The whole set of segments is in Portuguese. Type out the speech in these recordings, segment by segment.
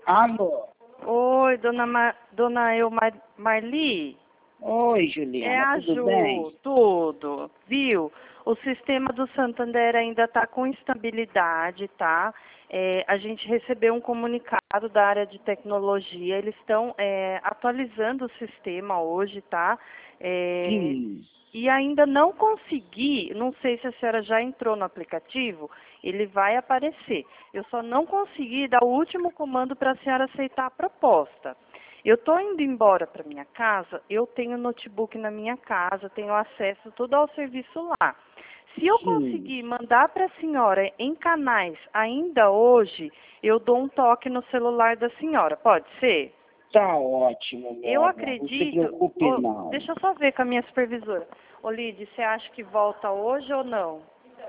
Alô? Oi, dona Marli. Oi, É Juliana, a tudo Ju, bem? tudo. Viu? O sistema do Santander ainda está com instabilidade, tá? A gente recebeu um comunicado da área de tecnologia, eles estão atualizando o sistema hoje, tá? É, Sim. e ainda não consegui, não sei se a senhora já entrou no aplicativo, ele vai aparecer. Eu só não consegui dar o último comando para a senhora aceitar a proposta. Eu estou indo embora para minha casa, eu tenho notebook na minha casa, tenho acesso tudo ao serviço lá. Se eu Sim. conseguir mandar para a senhora em canais ainda hoje, eu dou um toque no celular da senhora, pode ser? Tá ótimo, meu Eu amor. Não se acredito. preocupe, não. Deixa eu só ver com a minha supervisora. Ô, Lidy, você acha que volta hoje ou não?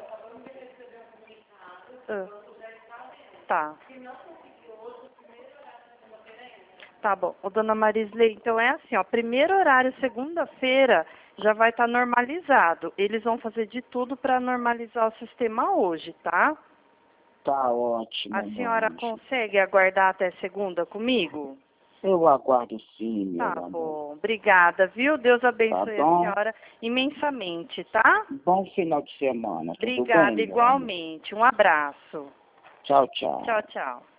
Ah, tá. Tá bom. Ô, dona Marisley, então é assim, ó. Primeiro horário, segunda-feira, já vai estar normalizado. Eles vão fazer de tudo para normalizar o sistema hoje, tá? Tá A ótimo, meu senhora anjo. consegue aguardar até segunda comigo? Eu aguardo sim, Tá meu amor. bom. Obrigada, viu? Deus Tá abençoe a bom? senhora imensamente, tá? Bom final de semana, tudo bem, Obrigada, meu amor? igualmente. Um abraço. Tchau, tchau. Tchau, tchau.